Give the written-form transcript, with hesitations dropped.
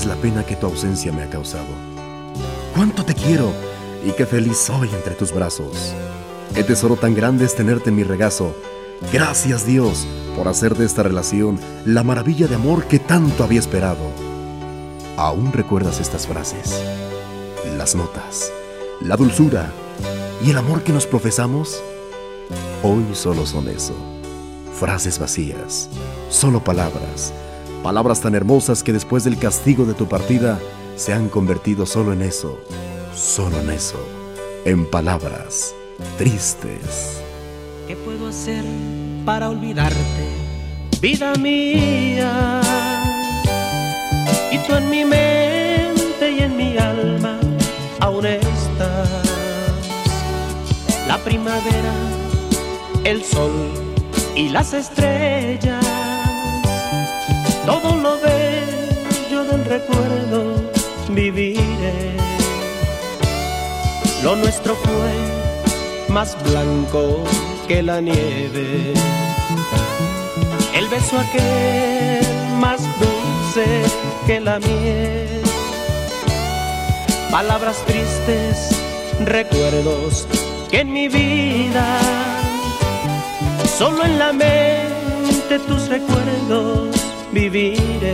sabes la pena que tu ausencia me ha causado. Cuánto te quiero y qué feliz soy entre tus brazos. Qué tesoro tan grande es tenerte en mi regazo. Gracias, Dios, por hacer de esta relación la maravilla de amor que tanto había esperado. ¿Aún recuerdas estas frases? Las notas, la dulzura y el amor que nos profesamos. Hoy solo son eso, frases vacías, solo palabras, palabras tan hermosas que después del castigo de tu partida se han convertido solo en eso, en palabras tristes. ¿Qué puedo hacer para olvidarte, vida mía? Y tú en mi mente y en mi alma aún estás. La primavera, el sol y las estrellas, todo lo bello del recuerdo viviré. Lo nuestro fue más blanco que la nieve, el beso aquel más dulce que la miel. Palabras tristes, recuerdos que en mi vida, solo en la mente tus recuerdos viviré.